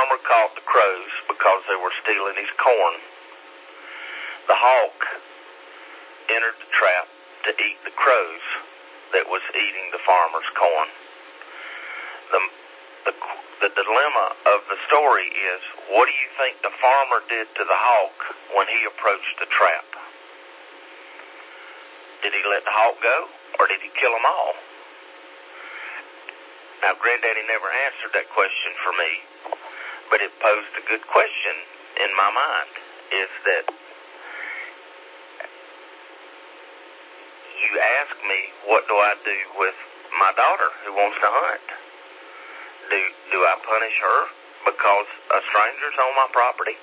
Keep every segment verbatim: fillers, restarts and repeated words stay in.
farmer caught the crows because they were stealing his corn. The hawk entered the trap to eat the crows that was eating the farmer's corn. The, the, the dilemma of the story is, what do you think the farmer did to the hawk when he approached the trap? Did he let the hawk go, or did he kill them all? Now, Granddaddy never answered that question for me, but it posed a good question in my mind, is that you ask me, what do I do with my daughter who wants to hunt? Do, do I punish her because a stranger's on my property?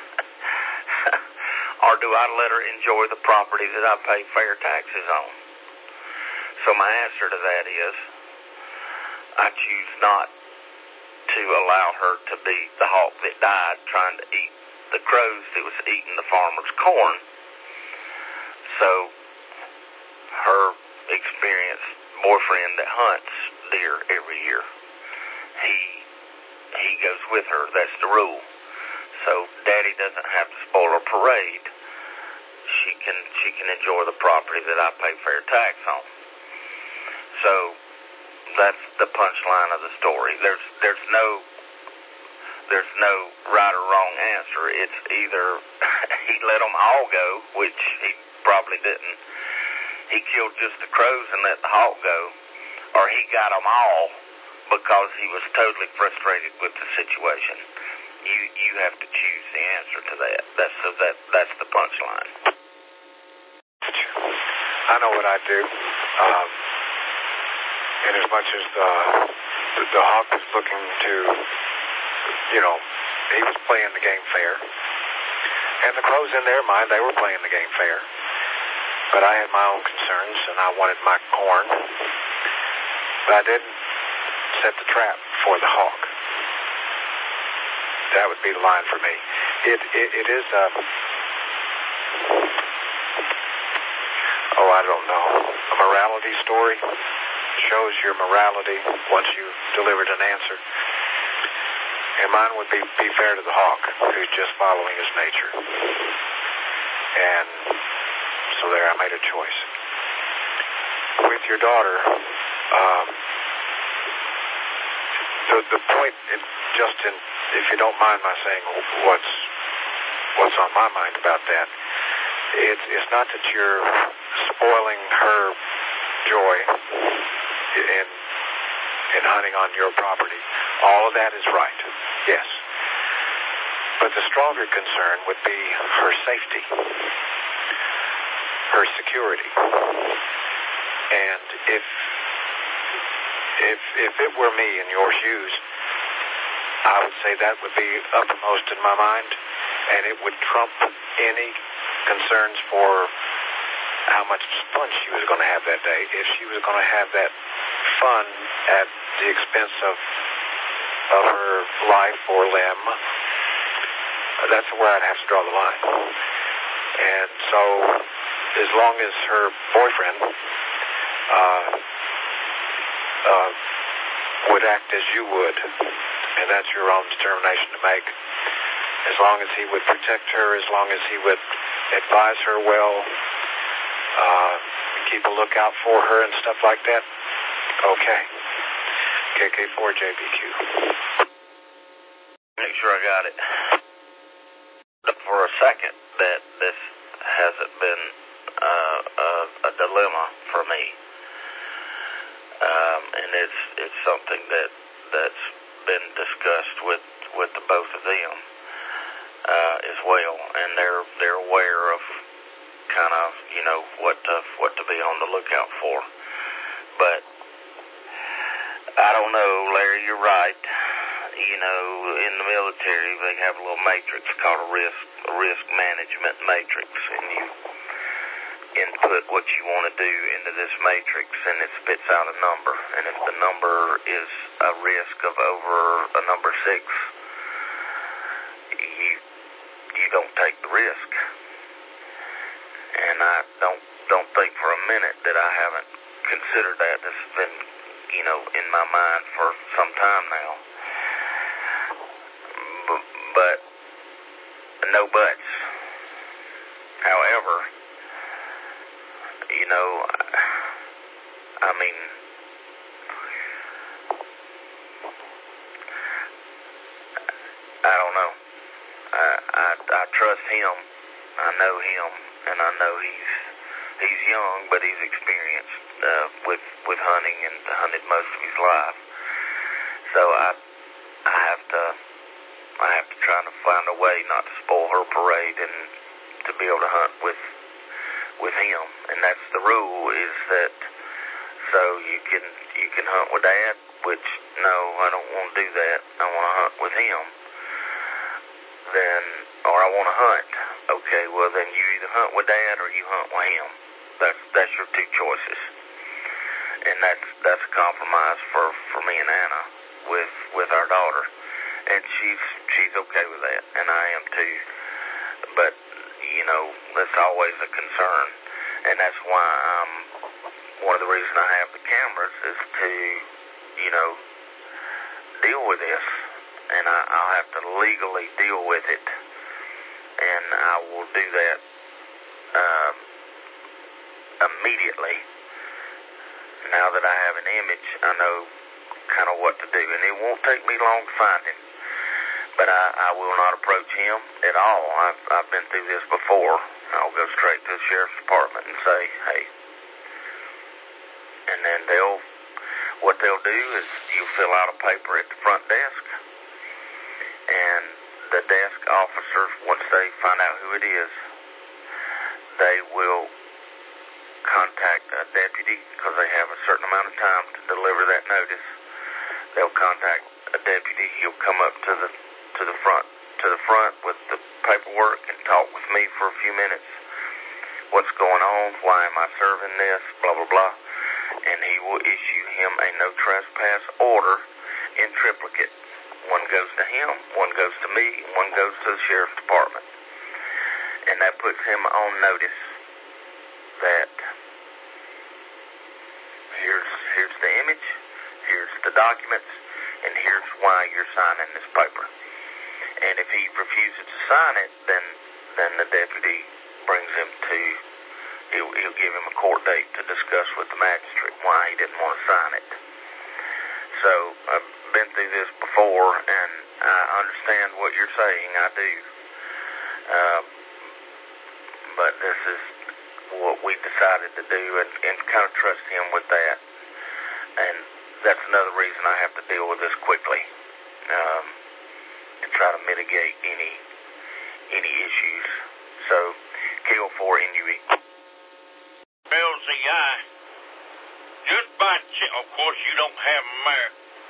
Or do I let her enjoy the property that I pay fair taxes on? So my answer to that is, I choose not to allow her to be the hawk that died trying to eat the crows that was eating the farmer's corn. So her experienced boyfriend that hunts deer every year, he he goes with her. That's the rule. So Daddy doesn't have to spoil her parade. She can she can enjoy the property that I pay fair tax on. So that's the punchline of the story. There's there's no there's no right or wrong answer. It's either he let them all go, which he probably didn't. He killed just the crows and let the hawk go, or he got them all because he was totally frustrated with the situation. You you have to choose the answer to that. That's so that that's the punchline. I know what I do. Um, and as much as the, the the hawk was looking to, you know, he was playing the game fair, and the crows in their mind, they were playing the game fair. But I had my own concerns, and I wanted my corn. But I didn't set the trap for the hawk. That would be the line for me. It it, it is a, oh, I don't know, a morality story. Shows your morality once you've delivered an answer. And mine would be, be fair to the hawk, who's just following his nature. And so there, I made a choice. With your daughter, um, the the point, it, just in, if you don't mind my saying what's what's on my mind about that, it's it's not that you're spoiling her joy in in hunting on your property. All of that is right, yes. But the stronger concern would be her safety, her security. And if if if it were me in your shoes, I would say that would be uppermost in my mind, and it would trump any concerns for how much fun she was going to have that day. If she was going to have that fun at the expense of of her life or limb, that's where I'd have to draw the line. And so, as long as her boyfriend uh, uh, would act as you would, and that's your own determination to make, as long as he would protect her, as long as he would advise her well, uh, keep a lookout for her and stuff like that, okay. K K four J B Q. Make sure I got it. For a second, that this hasn't been uh, a, a dilemma for me, um, and it's it's something that that's been discussed with, with the both of them uh, as well, and they're they're aware of kind of you know what to what to be on the lookout for, but I don't know, Larry. You're right. You know, in the military, they have a little matrix called a risk a risk management matrix, and you input what you want to do into this matrix, and it spits out a number. And if the number is a risk of over a number six, you you don't take the risk. And I don't don't think for a minute that I haven't considered that. This has been, you know, in my mind for some time now. no buts. However, you know, I mean, I don't know. I, I, I trust him. I know him, and I know he's he's young, but he's experienced uh, with with hunting and hunted most of his life. So I I have to I have to try to find a way not to spoil her parade and to be able to hunt with with him. And that's the rule, is that so you can you can hunt with Dad, which no, I don't want to do that. I want to hunt with him. Then, or I want to hunt. Okay, well then you either hunt with Dad or you hunt with him. That's that's your two choices. And that's that's a compromise for, for me and Anna with with our daughter. And she's she's okay with that, and I am too. But you know, that's always a concern, and that's why um one of the reasons I have the cameras is to, you know, deal with this, and I, I'll have to legally deal with it, and I will do that um, immediately. Now that I have an image, I know kind of what to do, and it won't take me long to find him. But I, I will not approach him at all. I've, I've been through this before. I'll go straight to the sheriff's department and say, hey. And then they'll, what they'll do is you fill out a paper at the front desk, and the desk officers, once they find out who it is, they will contact a deputy, because they have a certain amount of time to deliver that notice. They'll contact a deputy. He'll come up to the to the front to the front with the paperwork and talk with me for a few minutes. What's going on? Why am I serving this? Blah blah blah. And he will issue him a no trespass order in triplicate. One goes to him, one goes to me, and one goes to the sheriff's department. And that puts him on notice that here's here's the image, here's the documents, and here's why you're signing this paper. And if he refuses to sign it, then then the deputy brings him to, he'll, he'll give him a court date to discuss with the magistrate why he didn't want to sign it. So I've been through this before, and I understand what you're saying. I do. Uh, but this is what we decided to do, and, and kind of trust him with that. And that's another reason I have to deal with this quickly, um, to try to mitigate any any issues. So, K O four N U E. L Z I, just by ch- of course you don't have them there.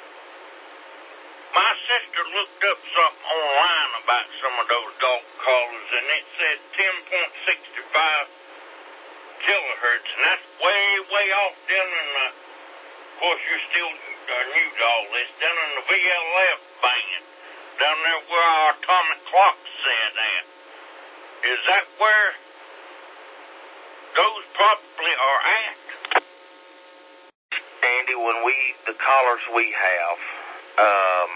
My sister looked up something online about some of those dog collars, and it said ten point six five kilohertz, and that's way, way off down in the, of course you're still uh, new to all this, down in the V L F band, down there where our atomic clock's set at. Is that where those probably are at? Andy, when we, the collars we have, um,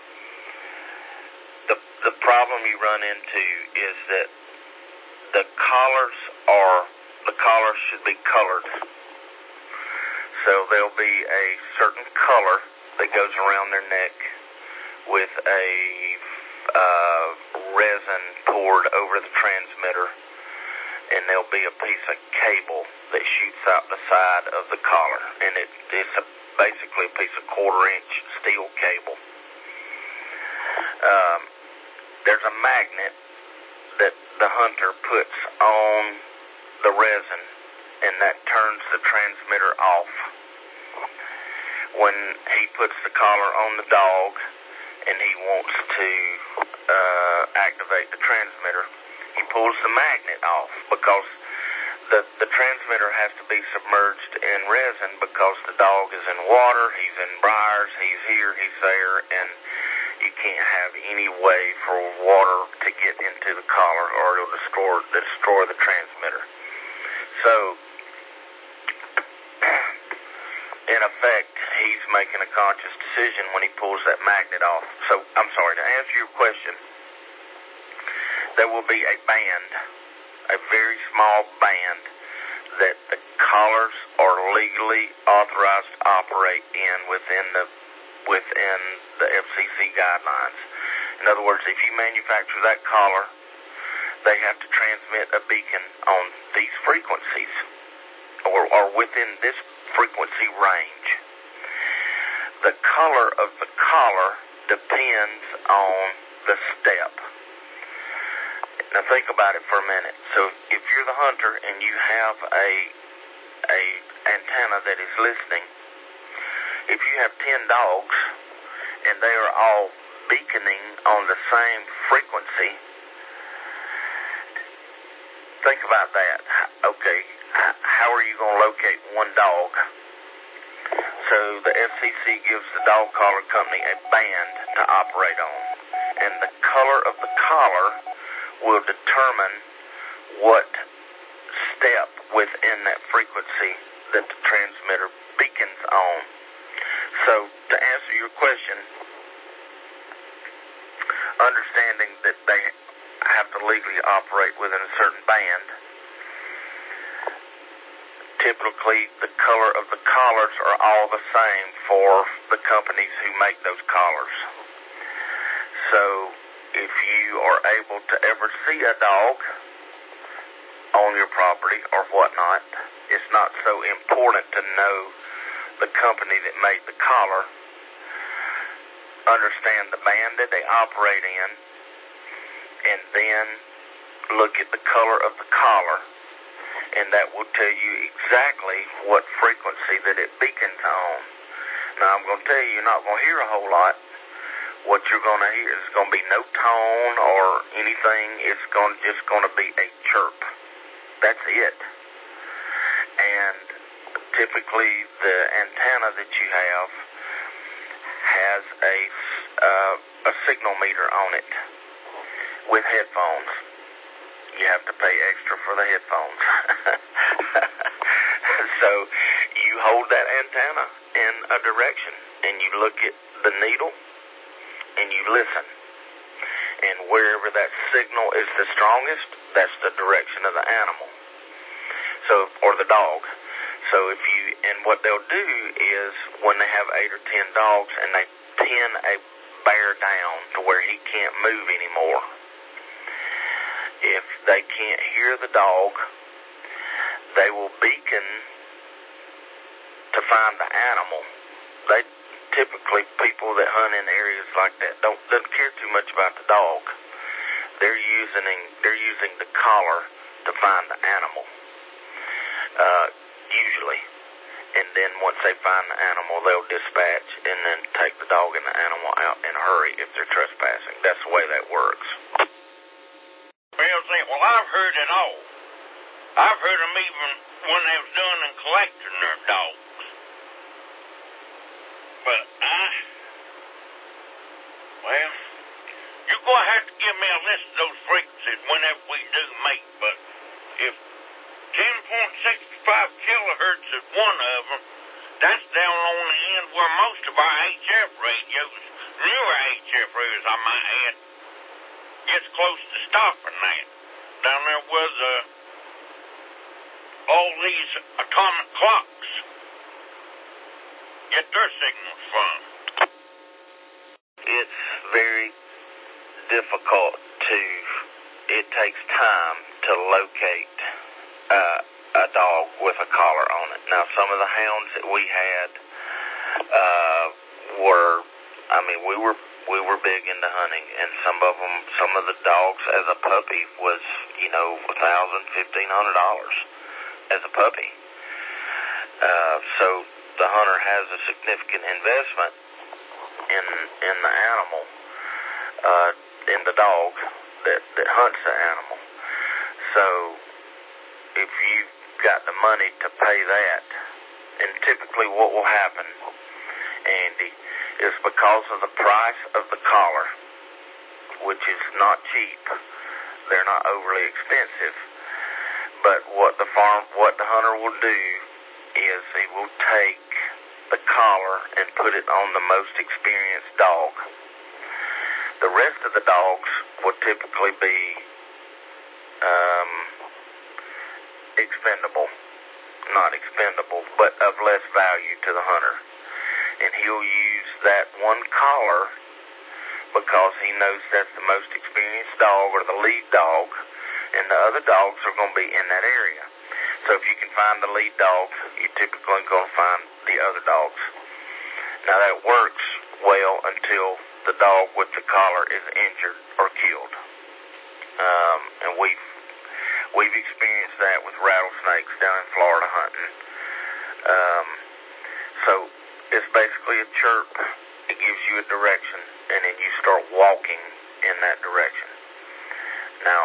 the the problem you run into is that the collars are, the collars should be colored. So there'll be a certain color that goes around their neck with a uh, resin poured over the transmitter, and there'll be a piece of cable that shoots out the side of the collar, and it, it's a, basically a piece of quarter-inch steel cable. Um, there's a magnet that the hunter puts on the resin, and that turns the transmitter off. When he puts the collar on the dog and he wants to uh, activate the transmitter, he pulls the magnet off, because the, the transmitter has to be submerged in resin, because the dog is in water, he's in briars, he's here, he's there, and you can't have any way for water to get into the collar, or it'll destroy, destroy the transmitter. So, in effect, he's making a conscious decision when he pulls that magnet off. So, I'm sorry, to answer your question, there will be a band, a very small band, that the collars are legally authorized to operate in within the within the F C C guidelines. In other words, if you manufacture that collar, they have to transmit a beacon on these frequencies, or, or within this frequency range. The color of the collar depends on the step. Now think about it for a minute. So if you're the hunter and you have a a antenna that is listening, if you have ten dogs and they are all beaconing on the same frequency, think about that. Okay, how are you going to locate one dog? So the F C C gives the dog collar company a band to operate on, and the color of the collar will determine what step within that frequency that the transmitter beacons on. So to answer your question, understanding that they have to legally operate within a certain band, typically the color of the collars are all the same for the companies who make those collars. So if you are able to ever see a dog on your property or whatnot, it's not so important to know the company that made the collar. Understand the band that they operate in, and then look at the color of the collar, and that will tell you exactly what frequency that it beacons on. Now, I'm going to tell you, you're not going to hear a whole lot. What you're going to hear is going to be no tone or anything. It's going just going to be a chirp. That's it. And typically, the antenna that you have has a uh, a signal meter on it with headphones. You have to pay extra for the headphones. So you hold that antenna in a direction, and you look at the needle, and you listen. And wherever that signal is the strongest, that's the direction of the animal. So, or the dog. So if you, and what they'll do is when they have eight or ten dogs and they pin a bear down to where he can't move anymore, if they can't hear the dog, they will beacon to find the animal. They typically, people that hunt in areas like that don't doesn't care too much about the dog. They're using they're using the collar to find the animal, uh, usually. And then once they find the animal, they'll dispatch and then take the dog and the animal out in a hurry if they're trespassing. That's the way that works. Well, see, well, I've heard it all. I've heard them even when they was doing and collecting their dogs. But I, well, you're going to have to give me a list of those frequencies whenever we do meet. But if ten point six five kilohertz is one of them, that's down on the end where most of our H F radios, newer H F radios, I might add, gets close to stopping that. Down there was uh, all these atomic clocks get their signals from. It's very difficult to, it takes time to locate uh, a dog with a collar on it. Now, some of the hounds that we had uh, were, I mean, we were we were big into hunting, and some of them, some of the dogs as a puppy was, you know, a thousand, fifteen hundred dollars as a puppy. Uh, so the hunter has a significant investment in in the animal, uh, in the dog that that hunts the animal. So if you've got the money to pay that, and typically what will happen, Andy, is because of the price of the collar, which is not cheap, they're not overly expensive, but what the farm, what the hunter will do is he will take the collar and put it on the most experienced dog. The rest of the dogs will typically be um, expendable, not expendable, but of less value to the hunter. And he'll use that one collar because he knows that's the most experienced dog or the lead dog, and the other dogs are going to be in that area. So if you can find the lead dog, you're typically going to find the other dogs. Now that works well until the dog with the collar is injured or killed. Um, and we've we've experienced that with rattlesnakes down in Florida hunting. Um, so it's basically a chirp. It gives you a direction, and then you start walking in that direction. Now,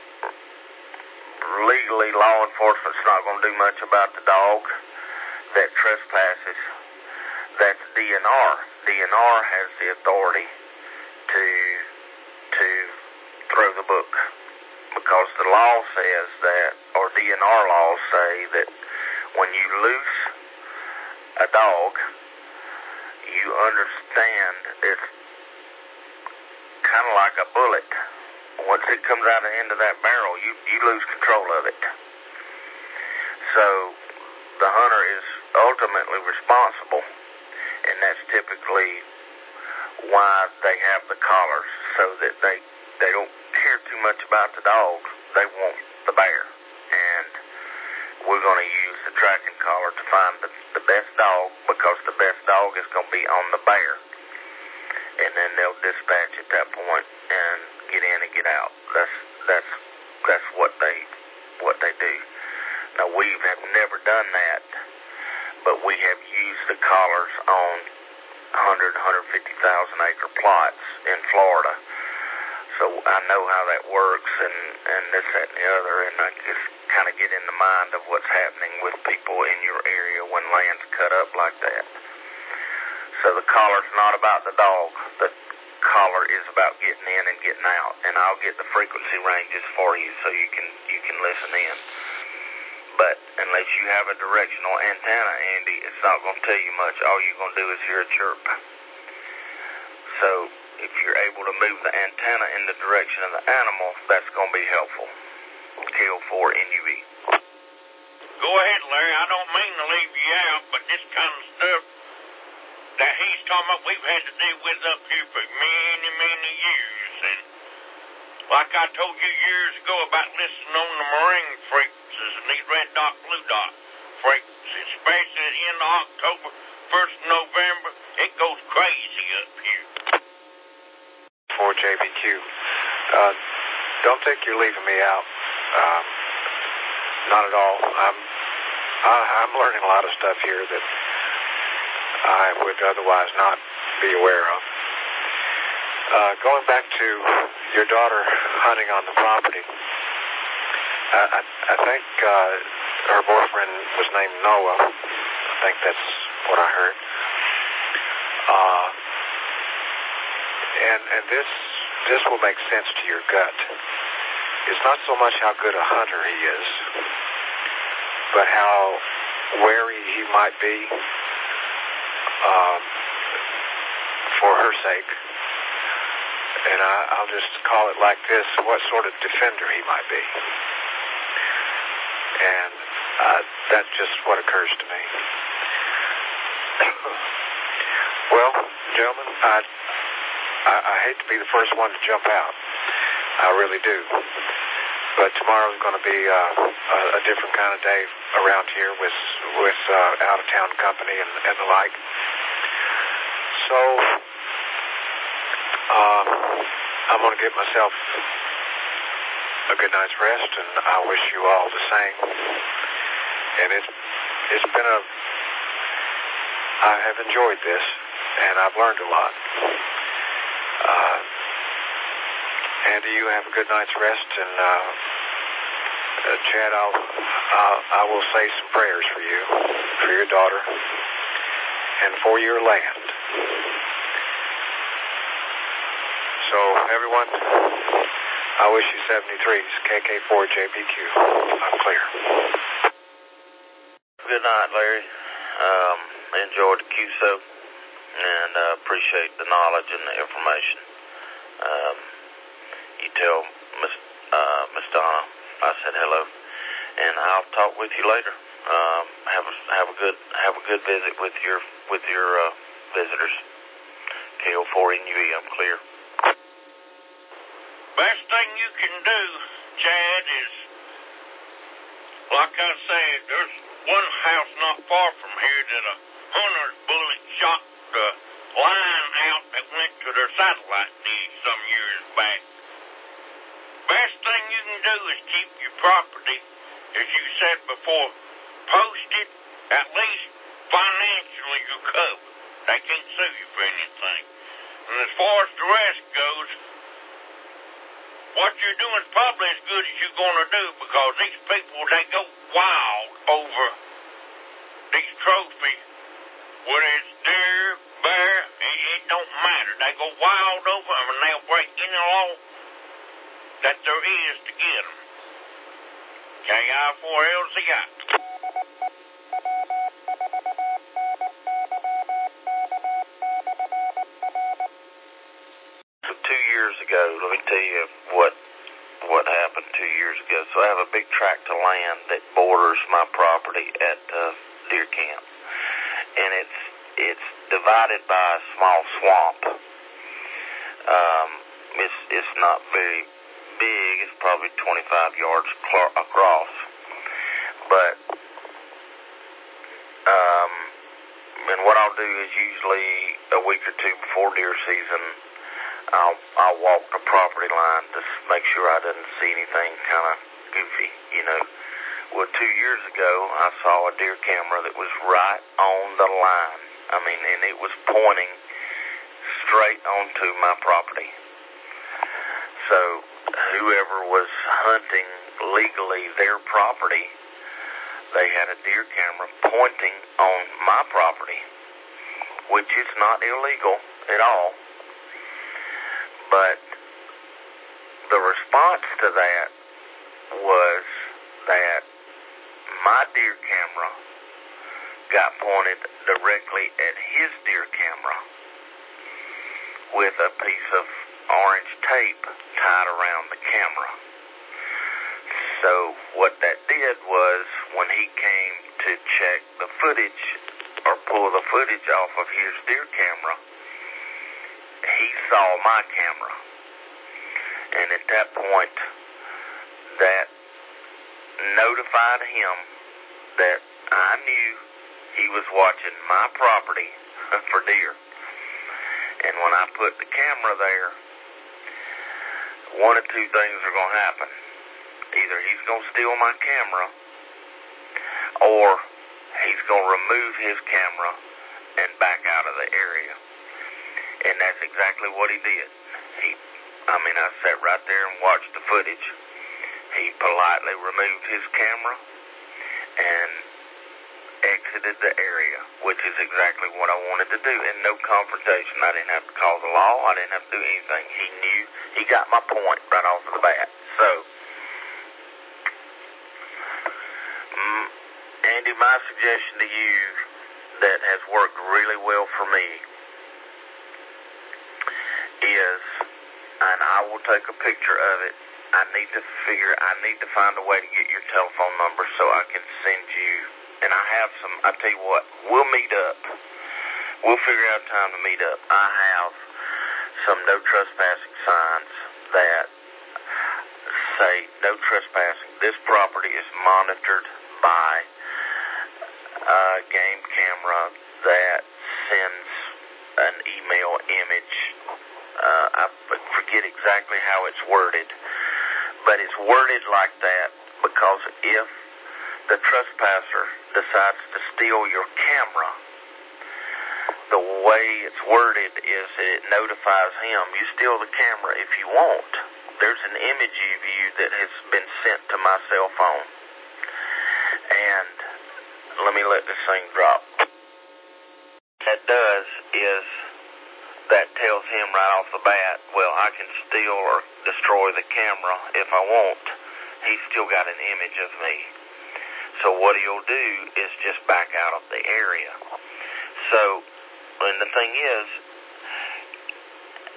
legally, law enforcement's not going to do much about the dog that trespasses. That's D N R. D N R has the authority to to throw the book, because the law says that, or D N R laws say that when you loose a dog, you understand it's kind of like a bullet. Once it comes out of the end of that barrel, you, you lose control of it. So the hunter is ultimately responsible, and that's typically why they have the collars, so that they, they don't care too much about the dog. They want the bear. And we're going to use the tracking collar to find the, the best dog, because the best dog is going to be on the bear. And then they'll dispatch at that point and get in and get out. That's that's that's what they what they do. Now, we have never done that, but we have used the collars on one hundred, one hundred fifty thousand acre plots in Florida. So I know how that works, and, and this, that, and the other, and I just kind of get in the mind of what's happening with people in your area when land's cut up like that. So the collar's not about the dog. The collar is about getting in and getting out, and I'll get the frequency ranges for you so you can you can listen in. But unless you have a directional antenna, Andy, it's not going to tell you much. All you're going to do is hear a chirp. So if you're able to move the antenna in the direction of the animal, that's going to be helpful. K O four N U E. Go ahead, Larry. I don't mean to leave you out, but this kind of stuff that he's talking about, we've had to deal with up here for many, many years. And like I told you years ago about listening on the marine frequencies and these red dot, blue dot frequencies, especially at the end of October, first of November, it goes crazy up here. For J B Q, uh, don't think you're leaving me out. Um, not at all. I'm I, I'm learning a lot of stuff here that I would otherwise not be aware of. Uh, going back to your daughter hunting on the property, I, I, I think uh, her boyfriend was named Noah. I think that's what I heard. Uh, and and this this will make sense to your gut. It's not so much how good a hunter he is, but how wary he might be um, for her sake. And I, I'll just call it like this, what sort of defender he might be. And uh, that's just what occurs to me. Well, gentlemen, I, I, I hate to be the first one to jump out. I really do. But tomorrow's going to be uh, a, a different kind of day around here with with uh, out-of-town company and, and the like. So uh, I'm going to give myself a good night's rest, and I wish you all the same. And it's it's been a I have enjoyed this, and I've learned a lot. Uh, Andy, you have a good night's rest, and uh, uh, Chad, I'll, I'll I will say some prayers for you, for your daughter, and for your land. So, everyone, I wish you seventy-threes, K K four J B Q. I'm clear. Good night, Larry. Um, enjoyed the Q S O, and uh, appreciate the knowledge and the information. Um, you tell Miss uh, Miss Donna said hello, and I'll talk with you later. Um, have a have a good have a good visit with your with your uh, visitors. K O four N U E, I'm clear. Best thing you can do, Chad, is, like I said, there's one house not far from here that a hunter's bullet shot the line out that went to their satellite dish some years back. Best thing you can do is keep your property, as you said before, posted, at least financially you're covered. They can't sue you for anything. And as far as the rest goes, what you're doing is probably as good as you're going to do, because these people, they go wild over these trophies, whether it's deer, bear, it, it don't matter. They go wild over them, and they'll break any law that there is to get them. K I four L Z I. So two years ago, let me tell you what what happened two years ago. So I have a big tract of land that borders my property at uh, deer camp, and it's it's divided by a small swamp. Um, it's it's not very big. It's probably twenty-five yards cl- across, but um, and what I'll do is usually a week or two before deer season, I'll I'll walk the property line to make sure I didn't see anything kind of goofy, you know. Well, two years ago, I saw a deer camera that was right on the line. I mean, and it was pointing straight onto my property. So whoever was hunting legally their property, they had a deer camera pointing on my property, which is not illegal at all. But the response to that was that my deer camera got pointed directly at his deer camera with a piece of orange tape tied around the camera. So what that did was, when he came to check the footage or pull the footage off of his deer camera, he saw my camera. And at that point, that notified him that I knew he was watching my property for deer. And when I put the camera there, one of two things are going to happen. Either he's going to steal my camera, or he's going to remove his camera and back out of the area. And that's exactly what he did. He, I mean, I sat right there and watched the footage. He politely removed his camera and exited the area, which is exactly what I wanted to do. And no confrontation. I didn't have to call the law. I didn't have to do anything. He knew. He got my point right off of the bat. So, mm, Andy, my suggestion to you that has worked really well for me is, and I will take a picture of it, I need to figure, I need to find a way to get your telephone number so I can send you, and I have some, I tell you what, we'll meet up. We'll figure out time to meet up. I have some no trespassing signs that say no trespassing. This property is monitored by a game camera that sends an email image. Uh, I forget exactly how it's worded, but it's worded like that because if the trespasser decides to steal your camera, the way it's worded is it notifies him, you steal the camera if you want. There's an image of you that has been sent to my cell phone. And let me let this thing drop. What that does is that tells him right off the bat, well, I can steal or destroy the camera if I want. He's still got an image of me. So what he'll do is just back out of the area. So, and the thing is,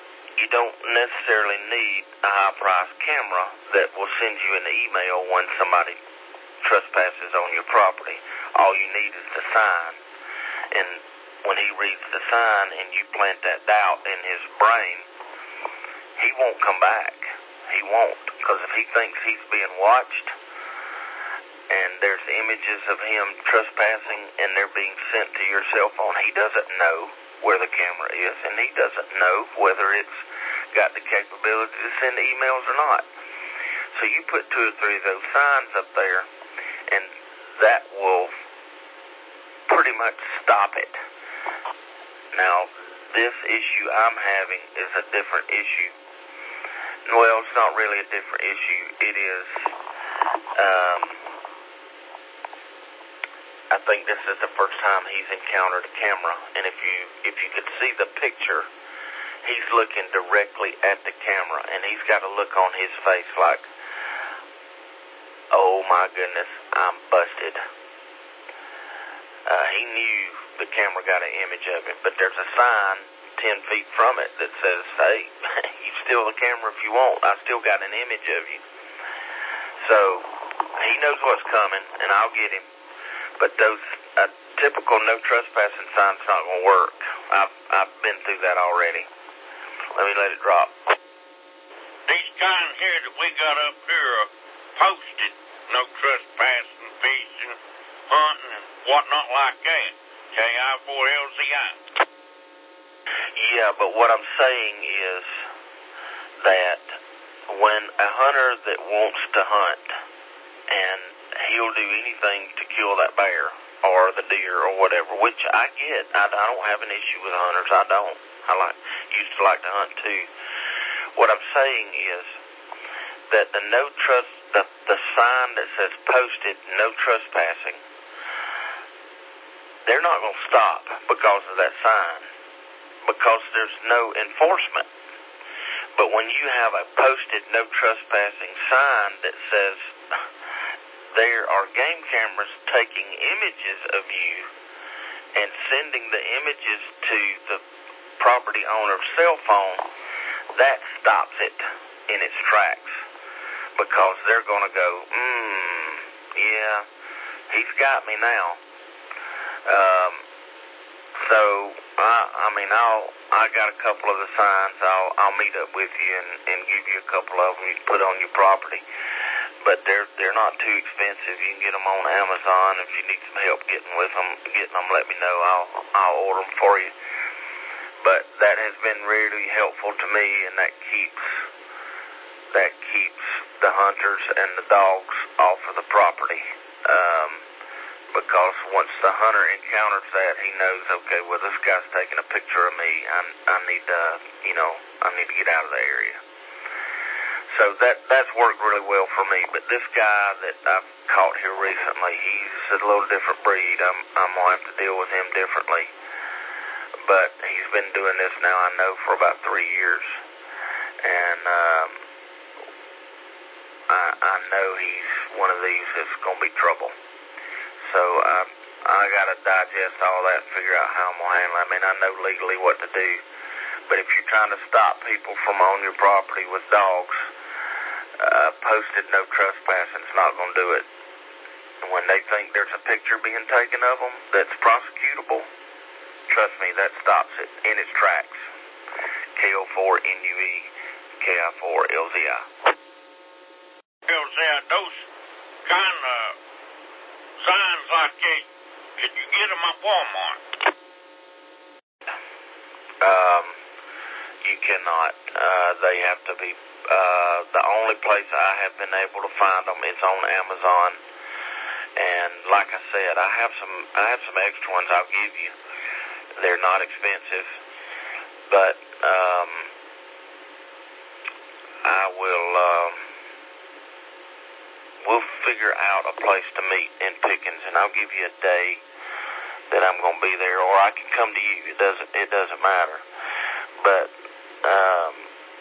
you don't necessarily need a high-priced camera that will send you an email when somebody trespasses on your property. All you need is the sign. And when he reads the sign and you plant that doubt in his brain, he won't come back. He won't. Because if he thinks he's being watched and there's images of him trespassing and they're being sent to your cell phone, he doesn't know where the camera is, and he doesn't know whether it's got the capability to send emails or not. So you put two or three of those signs up there, and that will pretty much stop it. Now, this issue I'm having is a different issue. Well, it's not really a different issue. It is, um, I think this is the first time he's encountered a camera, and if you if you could see the picture, he's looking directly at the camera, and he's got a look on his face like, oh my goodness, I'm busted. Uh, he knew the camera got an image of him, but there's a sign ten feet from it that says, hey, you steal the camera if you want. I still got an image of you. So he knows what's coming, and I'll get him. But those uh, typical no trespassing signs not going to work. I've, I've been through that already. Let me let it drop. These signs here that we got up here are posted. No trespassing, fishing, hunting, and whatnot like that. K I four L Z I. Yeah, but what I'm saying is that when a hunter that wants to hunt and he'll do anything to kill that bear or the deer or whatever, which I get. I, I don't have an issue with hunters. I don't. I like used to like to hunt too. What I'm saying is that the no trust, the, the sign that says posted no trespassing, they're not going to stop because of that sign, because there's no enforcement. But when you have a posted no trespassing sign that says there are game cameras taking images of you and sending the images to the property owner's cell phone, that stops it in its tracks, because they're going to go, hmm, yeah, he's got me now. Um, so, I, I mean, I'll, I got a couple of the signs. I'll, I'll meet up with you and, and give you a couple of them you can put on your property. But they're they're not too expensive. You can get them on Amazon. If you need some help getting with them, getting them, let me know. I'll I'll order them for you. But that has been really helpful to me, and that keeps that keeps the hunters and the dogs off of the property. Um, because once the hunter encounters that, he knows, okay, well, this guy's taking a picture of me. I I need to, you know, I need to get out of the area. So that that's worked really well for me. But this guy that I've caught here recently, he's a little different breed. I'm I'm gonna have to deal with him differently. But he's been doing this now, I know, for about three years, and um, I I know he's one of these that's gonna be trouble. So I I gotta digest all that and figure out how I'm gonna handle it. I mean, I know legally what to do, but if you're trying to stop people from on your property with dogs, Uh, posted no trespassing is not going to do it. And when they think there's a picture being taken of them that's prosecutable, trust me, that stops it in its tracks. K O four N U E, K I four L Z I. L Z I, those kind of signs like that, could you get them at Walmart? Um, you cannot. Uh, they have to be. Uh, the only place I have been able to find them is on Amazon, and like I said, I have some I have some extra ones I'll give you. They're not expensive, but um, I will um, we'll figure out a place to meet in Pickens, and I'll give you a day that I'm going to be there, or I can come to you. It doesn't it doesn't matter, but. Um,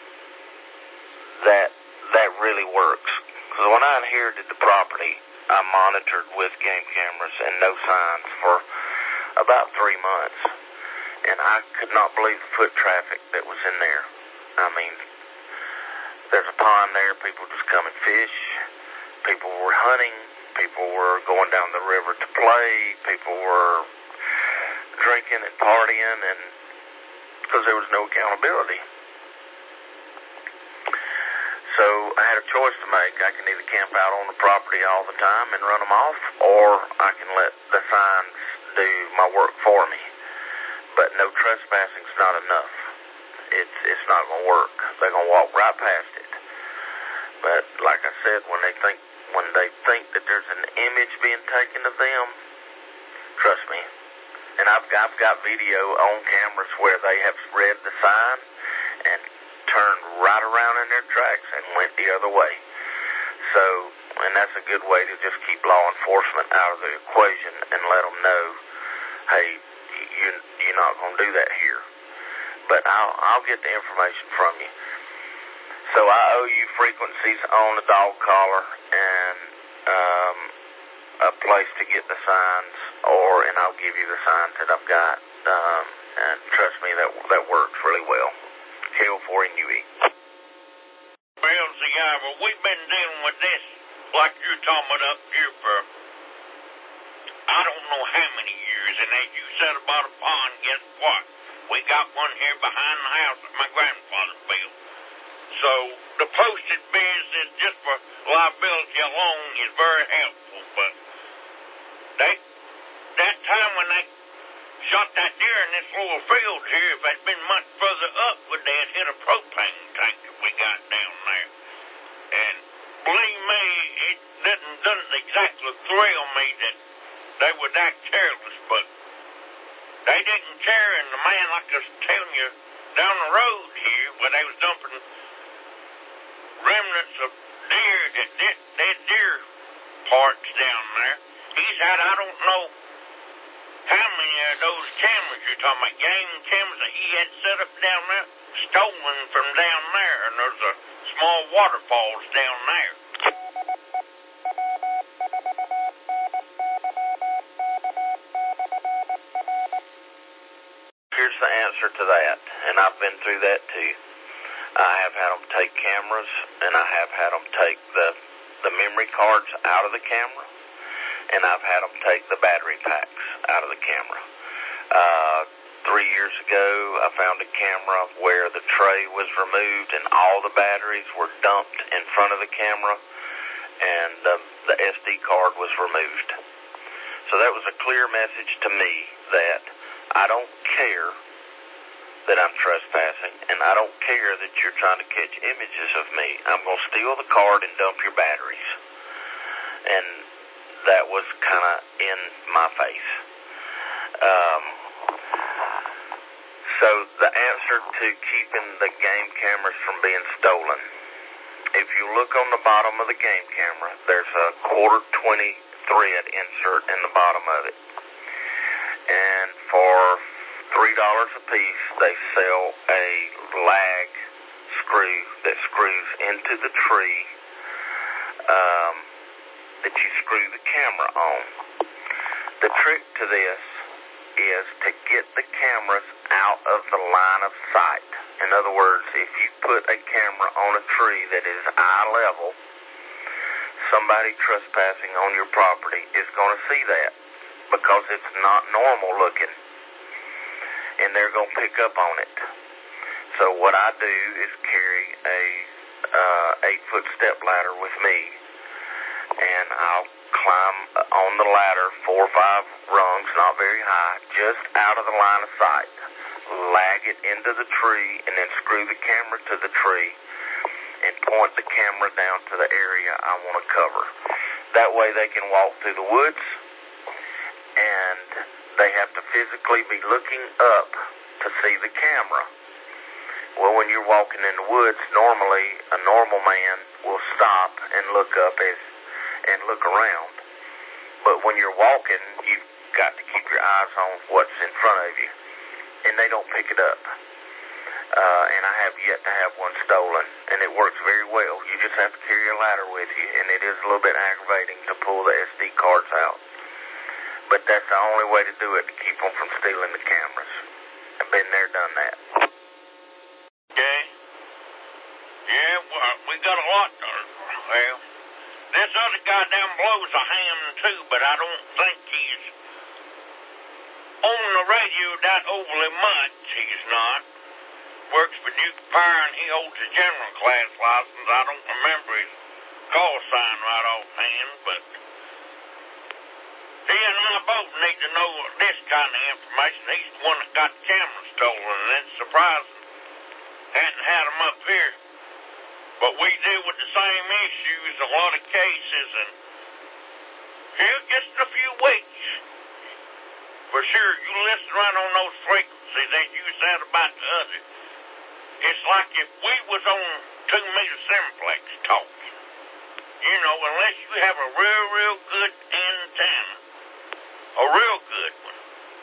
That that really works. Because when I inherited the property, I monitored with game cameras and no signs for about three months, and I could not believe the foot traffic that was in there. I mean, there's a pond there. People just come and fish. People were hunting. People were going down the river to play. People were drinking and partying, and because there was no accountability. So I had a choice to make. I can either camp out on the property all the time and run them off, or I can let the signs do my work for me. But no trespassing's not enough. It's it's not going to work. They're going to walk right past it. But like I said, when they think when they think that there's an image being taken of them, trust me. And I've got, I've got video on cameras where they have read the sign and turned right around in their tracks and went the other way. So, and that's a good way to just keep law enforcement out of the equation and let them know, hey, you, you're not going to do that here. But I'll, I'll get the information from you. So I owe you frequencies on the dog collar and um, a place to get the signs, or and I'll give you the signs that I've got. Um, and trust me, that that works really well. K O four N U E. Well, see, Ivor, we've been dealing with this, like you're talking about up here for, I don't know how many years, and as you said about a pond, guess what? We got one here behind the house that my grandfather built. So the posted business, just for liability alone, is very helpful, but they, that time when they shot that deer in this little field here, if they'd been much further up, would they have hit a propane tank that we got down there? And believe me, it didn't, didn't exactly thrill me that they were that careless, but they didn't care. And the man, like I was telling you, down the road here, where they was dumping remnants of deer, that dead deer parts down there, he's had, I don't know how many of those cameras you're talking about, game cameras that he had set up down there, stolen from down there, and there's a small waterfalls down there. Here's the answer to that, and I've been through that too. I have had them take cameras, and I have had them take the, the memory cards out of the camera, and I've had them take the battery packs out of the camera. Uh, three years ago, I found a camera where the tray was removed and all the batteries were dumped in front of the camera, and the, the S D card was removed. So that was a clear message to me that I don't care that I'm trespassing, and I don't care that you're trying to catch images of me. I'm going to steal the card and dump your batteries. And that was kind of in my face. Um, so the answer to keeping the game cameras from being stolen, if you look on the bottom of the game camera, there's a quarter twenty thread insert in the bottom of it. And for three dollars a piece, they sell a lag screw that screws into the tree um, that you screw the camera on. The trick to this is to get the cameras out of the line of sight. In other words, if you put a camera on a tree that is eye level, somebody trespassing on your property is going to see that because it's not normal looking, and they're going to pick up on it. So what I do is carry a uh, eight-foot step ladder with me, and I'll climb on the ladder four or five rungs, not very high, just out of the line of sight, lag it into the tree, and then screw the camera to the tree and point the camera down to the area I want to cover. That way they can walk through the woods, and they have to physically be looking up to see the camera. Well, when you're walking in the woods, normally a normal man will stop and look up as and look around. But when you're walking, you've got to keep your eyes on what's in front of you, and they don't pick it up. Uh, and I have yet to have one stolen, and it works very well. You just have to carry a ladder with you, and it is a little bit aggravating to pull the S D cards out. But that's the only way to do it, to keep them from stealing the cameras. I've been there, done that. Okay. we got a lot. Well, this other guy down below's a ham too, but I don't think he's on the radio that overly much. He's not. Works for Duke Power, and he holds a general class license. I don't remember his call sign right offhand, but he and I both need to know this kind of information. He's the one that got the camera stolen, and it's surprising. Hadn't had them up here. But we deal with the same issues, a lot of cases, and here, just a few weeks. For sure, you listen right on those frequencies, and you said about the other. It's like if we was on two meter simplex talking. You know, unless you have a real, real good antenna. A real good one.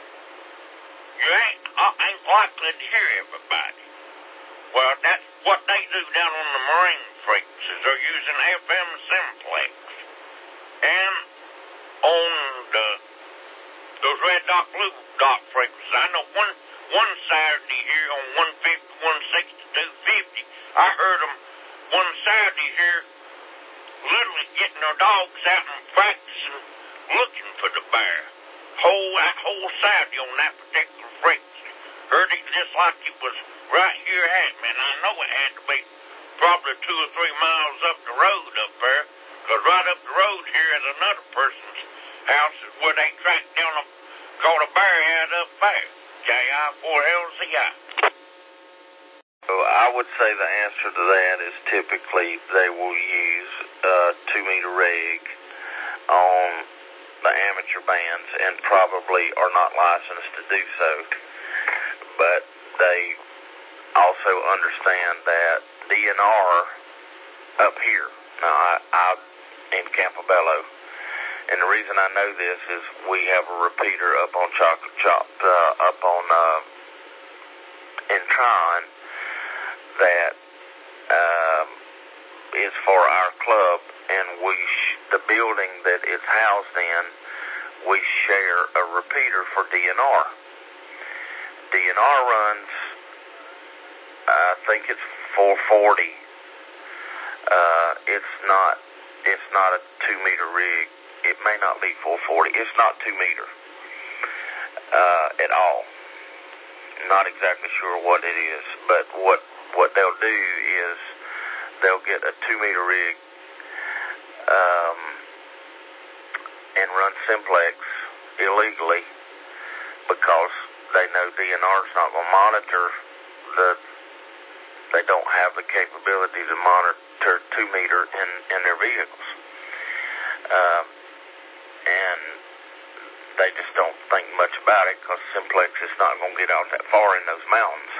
You ain't, uh, ain't likely to hear everybody. Well, that's what they do down on the marine frequencies. They're using F M simplex. And on the those red dot, blue dot frequencies. I know one one Saturday here on one fifty, one sixty-two fifty, I heard them one Saturday here literally getting their dogs out and practicing looking for the bear. Whole, that whole Saturday on that particular frequency. Heard it just like it was right here at me, and I know it had to be probably two or three miles up the road up there, because right up the road here is another person's house where they tracked down a, caught a bear head up there. J I four L Z I. So I would say the answer to that is typically they will use a two meter rig on the amateur bands and probably are not licensed to do so. But they also understand that D N R up here, now I, I'm in Campobello, and the reason I know this is we have a repeater up on Chocolate Chop, uh, up on, uh, in Trine that, um, is for our club, and we, sh- the building that it's housed in, we share a repeater for D N R. D N R runs, I think it's four forty. Uh, it's not, it's not a two meter rig. It may not be four forty. It's not two meter, uh, at all. Not exactly sure what it is, but what, what they'll do is they'll get a two meter rig, um, and run simplex illegally because they know D N R's not going to monitor the, they don't have the capability to monitor two meter in, in their vehicles. Um, and they just don't think much about it because simplex is not going to get out that far in those mountains.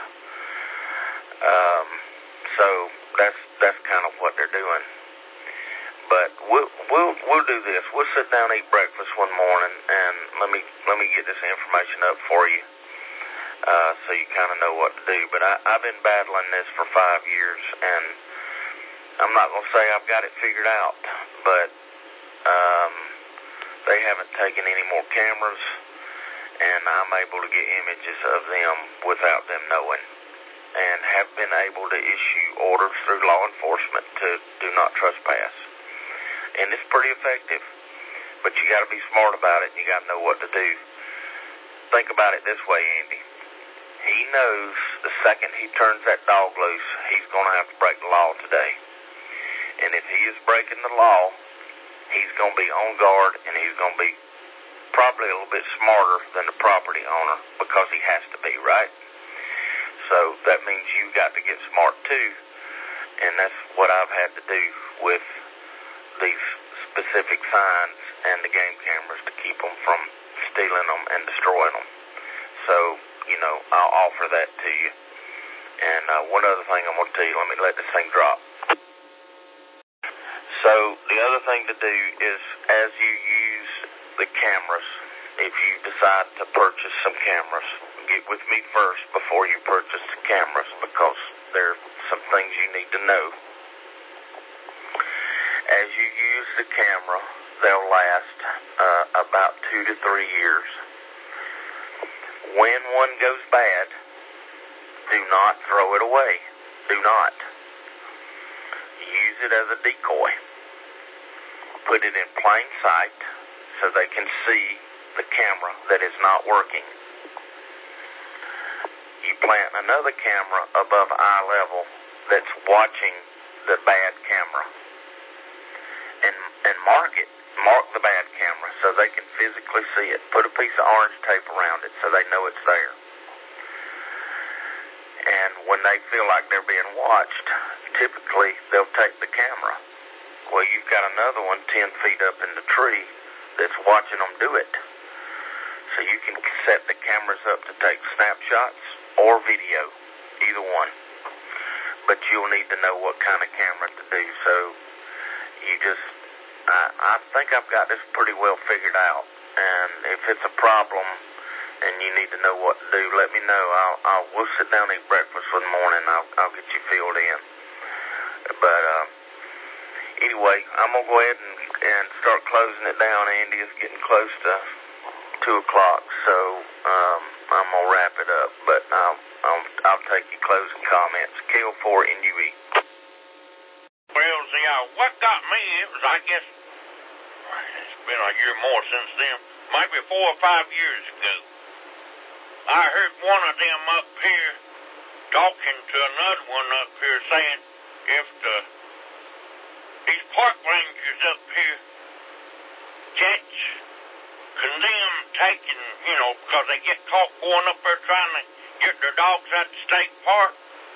Um, so that's, that's kind of what they're doing. But we'll, we'll, we'll do this. We'll sit down and eat breakfast one morning and let me, let me get this information up for you. Uh, so you kind of know what to do. But I, I've been battling this for five years, and I'm not going to say I've got it figured out, but um, they haven't taken any more cameras, and I'm able to get images of them without them knowing, and have been able to issue orders through law enforcement to do not trespass. And it's pretty effective, but you got to be smart about it, and you got to know what to do. Think about it this way, Andy. He knows the second he turns that dog loose, he's going to have to break the law today. And if he is breaking the law, he's going to be on guard, and he's going to be probably a little bit smarter than the property owner because he has to be, right? So that means you got to get smart too, and that's what I've had to do with these specific signs and the game cameras to keep them from stealing them and destroying them. So, you know, I'll offer that to you. And uh, one other thing I'm going to tell you, let me let this thing drop. So the other thing to do is as you use the cameras, if you decide to purchase some cameras, get with me first before you purchase the cameras because there are some things you need to know. As you use the camera, they'll last uh, about two to three years. When one goes bad, do not throw it away. Do not. You it as a decoy. Put it in plain sight so they can see the camera that is not working. You plant another camera above eye level that's watching the bad camera. And and mark it. Mark the bad camera so they can physically see it. Put a piece of orange tape around it so they know it's there. And when they feel like they're being watched, typically they'll take the camera. Well, you've got another one ten feet up in the tree that's watching them do it. So you can set the cameras up to take snapshots or video, either one. But you'll need to know what kind of camera to do. So you just, I, I think I've got this pretty well figured out. And if it's a problem and you need to know what to do, let me know. I'll, I'll we'll sit down and eat breakfast one morning. I'll, I'll get you filled in. But uh, anyway, I'm gonna go ahead and, and start closing it down. Andy, it's getting close to two o'clock, so um, I'm gonna wrap it up. But I'll, I'll, I'll take your closing comments. K O four N U E. Well, see, uh, what got me, it was, I guess, it's been a year more since then, maybe four or five years ago. I heard one of them up here talking to another one up here saying if the, these park rangers up here catch, condemn taking, you know, because they get caught going up there trying to get their dogs out the state park,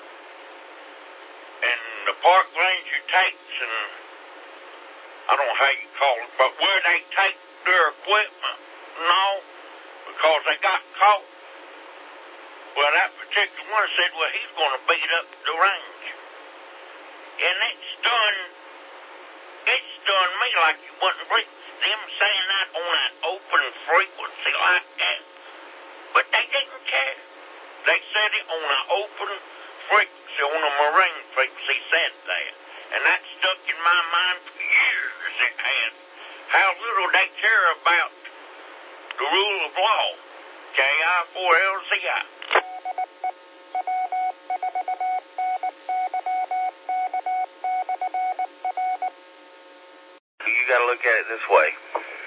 and the park ranger takes, and I don't know how you call it, but where they take their equipment, no, because they got caught. Well, that particular one said, well, he's going to beat up the range. And it's done, it's done me like you wouldn't believe them saying that on an open frequency like that. But they didn't care. They said it on an open frequency, on a marine frequency, said that. And that stuck in my mind for years, it had. How little they care about the rule of law. K I four L Z I. You got to look at it this way.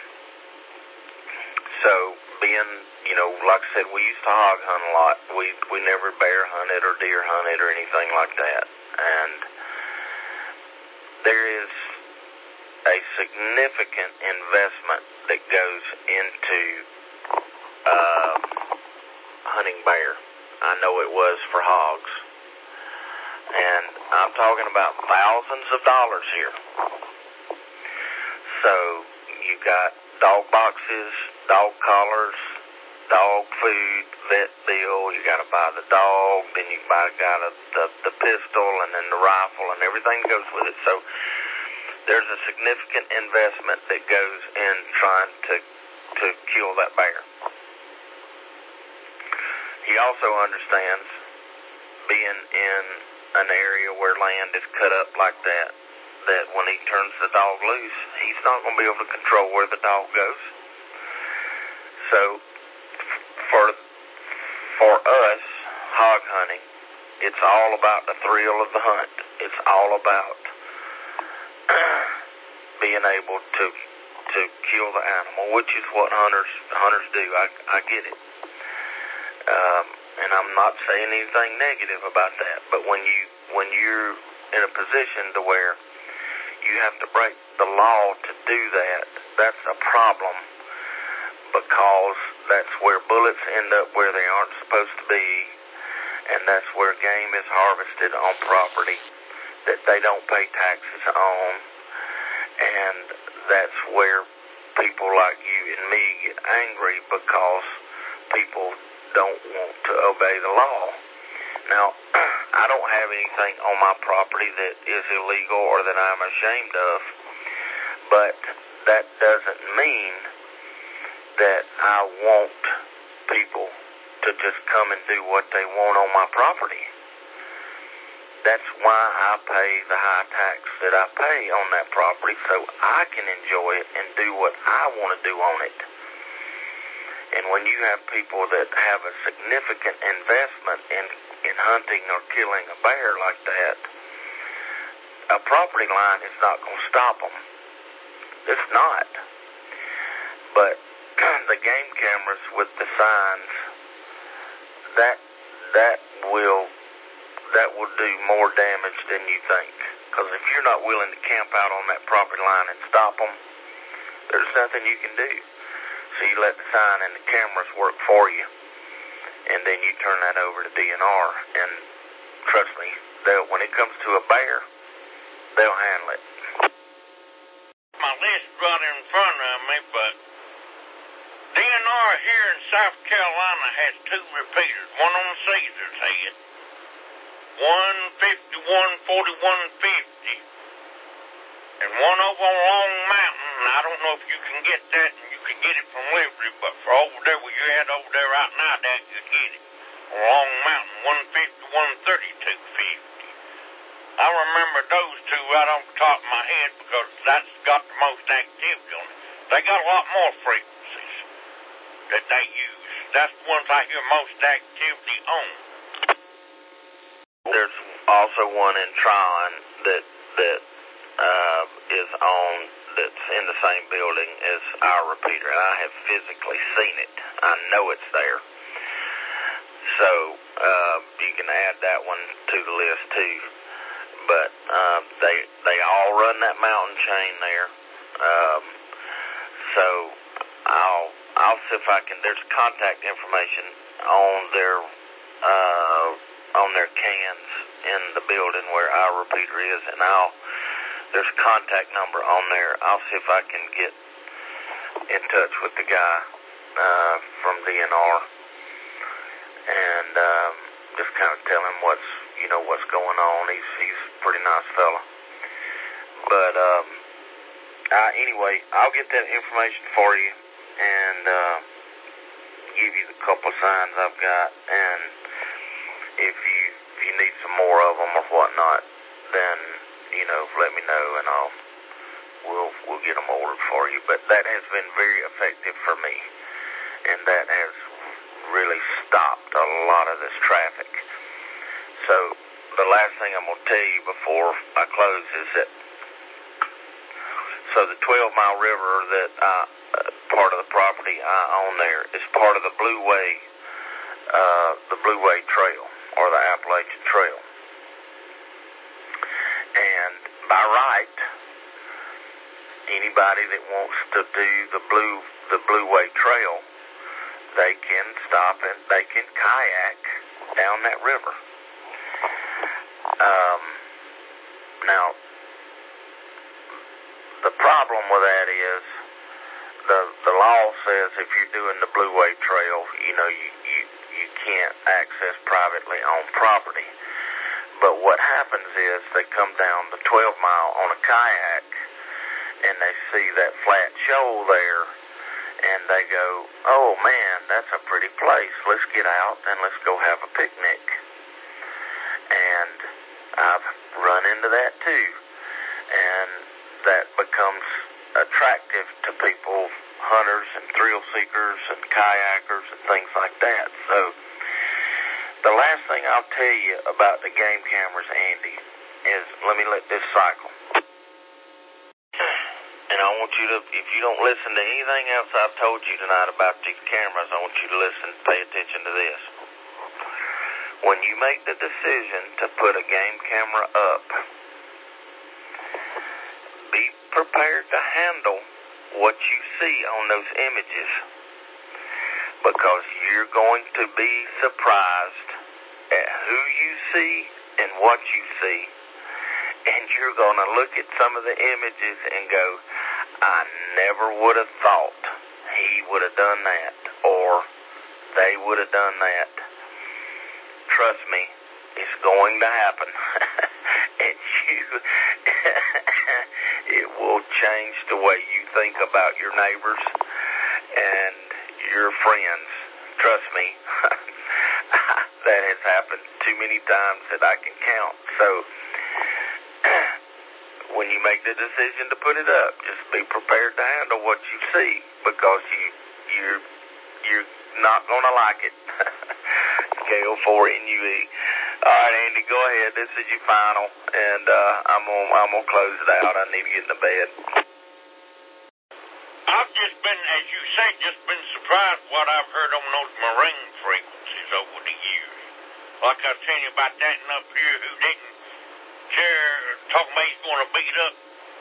So, being, you know, like I said, we used to hog hunt a lot. We we never bear hunted or deer hunted or anything like that. And there is a significant investment that goes into uh, hunting bear. I know it was for hogs. And I'm talking about thousands of dollars here. So you got dog boxes, dog collars, dog food, vet bill. You got to buy the dog, then you buy got a, the the pistol, and then the rifle, and everything goes with it. So there's a significant investment that goes in trying to to kill that bear. He also understands being in an area where land is cut up like that, that when he turns the dog loose, he's not going to be able to control where the dog goes. So, for for us, hog hunting, it's all about the thrill of the hunt. It's all about being able to to kill the animal, which is what hunters hunters do. I, I get it. Um, and I'm not saying anything negative about that, but when you when you're in a position to where you have to break the law to do that, that's a problem, because that's where bullets end up where they aren't supposed to be, and that's where game is harvested on property that they don't pay taxes on, and that's where people like you and me get angry because people don't want to obey the law. Now, I don't have anything on my property that is illegal or that I'm ashamed of, but that doesn't mean that I want people to just come and do what they want on my property. That's why I pay the high tax that I pay on that property, so I can enjoy it and do what I want to do on it. And when you have people that have a significant investment in, in hunting or killing a bear like that, a property line is not going to stop them. It's not. But the game cameras with the signs, that that will that will do more damage than you think. Because if you're not willing to camp out on that property line and stop them, there's nothing you can do. So you let the sign and the cameras work for you, and then you turn that over to D N R. And trust me, they'll, when it comes to a bear, they'll handle it. My list right in front of me, but D N R here in South Carolina has two repeaters, one on Caesar's head, one fifty-one forty-one fifty, and one over on Long Mountain. I don't know if you can get that, and you can get it from Liberty, but for over there where you're at over there right now, Dad, you get it. On Long Mountain, one fifty-one thirty-two fifty. I remember those two right off the top of my head because that's got the most activity on it. They got a lot more frequencies that they use. That's the ones I hear most activity on. There's also one in Tryon that that uh, is on, that's in the same building as our repeater, and I have physically seen it. I know it's there. So uh, you can add that one to the list too. But uh, they they all run that mountain chain there. Um, so I'll I'll see if I can. There's contact information on their uh, on their cans in the building where our repeater is, and I'll there's a contact number on there. I'll see if I can get in touch with the guy uh, from D N R and um, just kind of tell him what's you know what's going on. He's he's a pretty nice fella. But um, uh, anyway, I'll get that information for you and uh, give you the couple of signs I've got. And if you if you need some more of them or whatnot, then you know let me know and I'll we'll we'll get them ordered for you. But that has been very effective for me, and that has really stopped a lot of this traffic. So the last thing I'm going to tell you before I close is that so the twelve mile river that I, uh, part of the property I own there is part of the Blue Way, uh, the Blue Way Trail or the Appalachian Trail. And by right, anybody that wants to do the Blue the Blue Way Trail, they can stop and they can kayak down that river. Um, now, the problem with that is the the law says if you're doing the Blue Way Trail, you know, you, you, you can't access privately owned property. But what happens is they come down the twelve mile on a kayak and they see that flat shoal there and they go, oh man, that's a pretty place. Let's get out and let's go have a picnic. And I've run into that too. And that becomes attractive to people, hunters and thrill seekers and kayakers and things like that. So the last thing I'll tell you about the game cameras, Andy, is let me let this cycle. And I want you to, if you don't listen to anything else I've told you tonight about these cameras, I want you to listen, pay attention to this. When you make the decision to put a game camera up, be prepared to handle what you see on those images, because you're going to be surprised at who you see and what you see. And you're going to look at some of the images and go, I never would have thought he would have done that, or they would have done that. Trust me, it's going to happen. And you, it will change the way you think about your neighbors and your friends. Trust me, that has happened too many times that I can count. So when you make the decision to put it up, just be prepared to handle what you see, because you you're you're not gonna like it. K O four N U E. All right, Andy, go ahead. This is your final, and uh, I'm gonna I'm gonna close it out. I need to get in the bed. I've just been, as you say, just been surprised what I've heard on those marine frequencies over the years. Like I was telling you about that one up here who didn't care, talking about he's going to beat up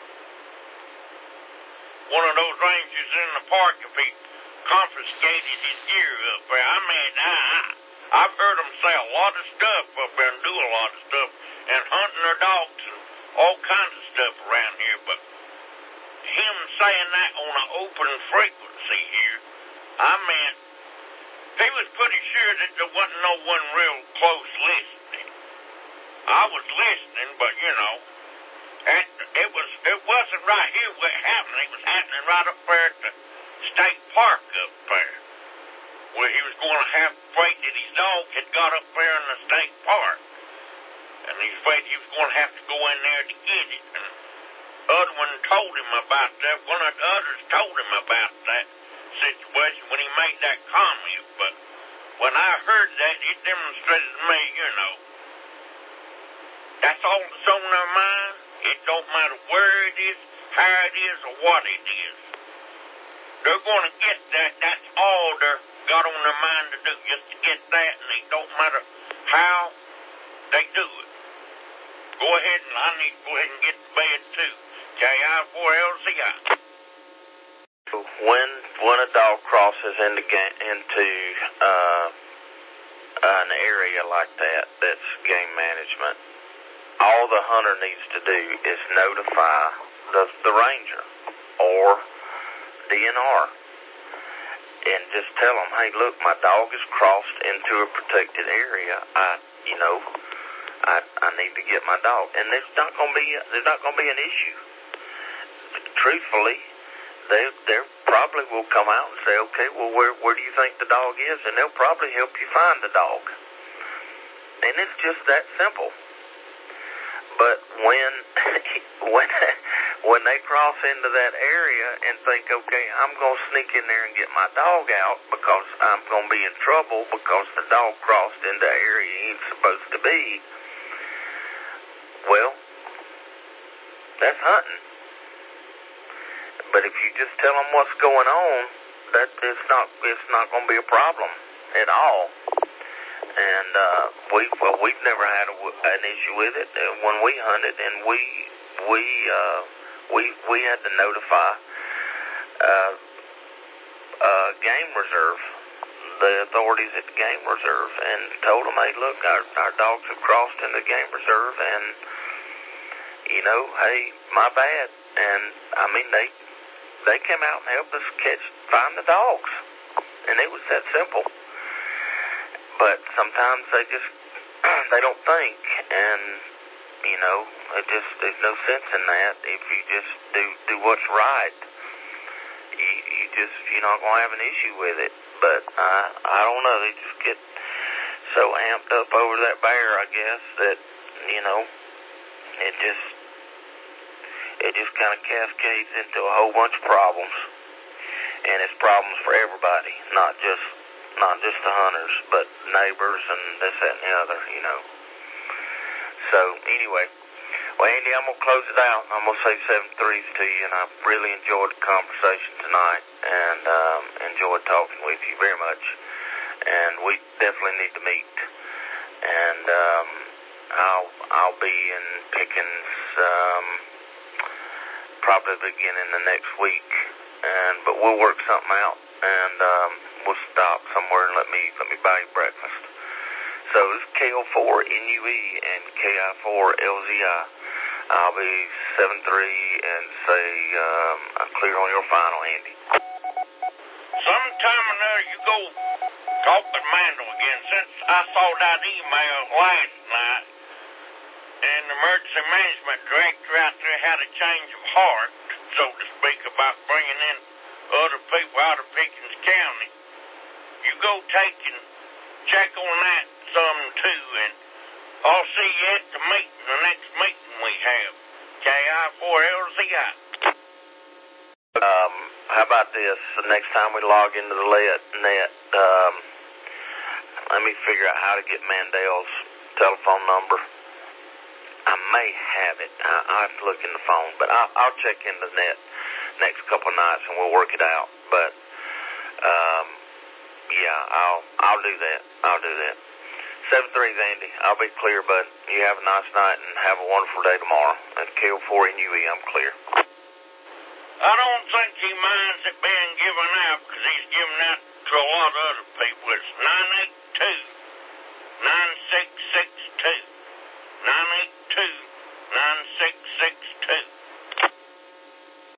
one of those rangers in the park if he confiscated his gear up there. I mean, I, I, I've heard them say a lot of stuff up there and do a lot of stuff and hunting their dogs and all kinds of stuff around here, but him saying that on an open frequency here, I mean, he was pretty sure that there wasn't no one real close listening. I was listening, but you know, and it was it wasn't right here what happened. It was happening right up there at the state park up there, where he was going to have afraid that his dog had got up there in the state park, and he's afraid he was going to have to go in there to get it. And other one told him about that. One of the others told him about that situation when he made that comment. But when I heard that, it demonstrated to me, you know, that's all that's on their mind. It don't matter where it is, how it is, or what it is. They're going to get that. That's all they're got on their mind to do, just to get that, and it don't matter how they do it. Go ahead, and I need to go ahead and get to bed, too. K I four L Z I. When when a dog crosses into into uh, an area like that, that's game management, all the hunter needs to do is notify the the ranger or D N R and just tell them, hey, look, my dog has crossed into a protected area. I, you know, I I need to get my dog, and there's not gonna be there's not gonna be an issue. Truthfully, they they probably will come out and say, okay, well, where where do you think the dog is? And they'll probably help you find the dog. And it's just that simple. But when when when they cross into that area and think, okay, I'm going to sneak in there and get my dog out because I'm going to be in trouble because the dog crossed into the area he ain't supposed to be, well, that's hunting. But if you just tell them what's going on, that it's not it's not going to be a problem at all. And uh, we well, we've never had a, an issue with it when we hunted, and we we uh, we we had to notify uh, uh, game reserve, the authorities at the game reserve, and told them, hey, look, our our dogs have crossed into the game reserve, and you know, hey, my bad. And I mean, they. They came out and helped us catch, find the dogs. And it was that simple. But sometimes they just, they don't think. And, you know, it just, there's no sense in that. If you just do, do what's right, you, you just, you're not going to have an issue with it. But I, I don't know, they just get so amped up over that bear, I guess, that, you know, it just, it just kind of cascades into a whole bunch of problems. And it's problems for everybody, not just not just the hunters, but neighbors and this, that, and the other, you know. So, anyway, well, Andy, I'm going to close it out, and I'm going to say seven threes to you, and I've really enjoyed the conversation tonight, and um, enjoyed talking with you very much. And we definitely need to meet. And um, I'll, I'll be in Pickens, um, probably beginning the next week, and but we'll work something out, and um, we'll stop somewhere and let me let me buy you breakfast. So this is K O four N U E and K I four L Z I. I'll be seven three and say um, I'm clear on your final, Andy. Sometime or another you go talk with Mandel again. Since I saw that email last night, and the emergency management director out there had a change of heart, so to speak, about bringing in other people out of Pickens County. You go take and check on that some too, and I'll see you at the meeting, the next meeting we have. K I four L Z I. Um, how about this? The next time we log into the net, um, let me figure out how to get Mandel's telephone number. I may have it. I, I have to look in the phone, but I'll, I'll check in the net next couple of nights and we'll work it out. But um, yeah, I'll I'll do that. I'll do that. Seven three, Andy. I'll be clear, bud. You have a nice night and have a wonderful day tomorrow. And K O four N U E, I'm clear. I don't think he minds it being given out because he's given out to a lot of other people. It's nine eight two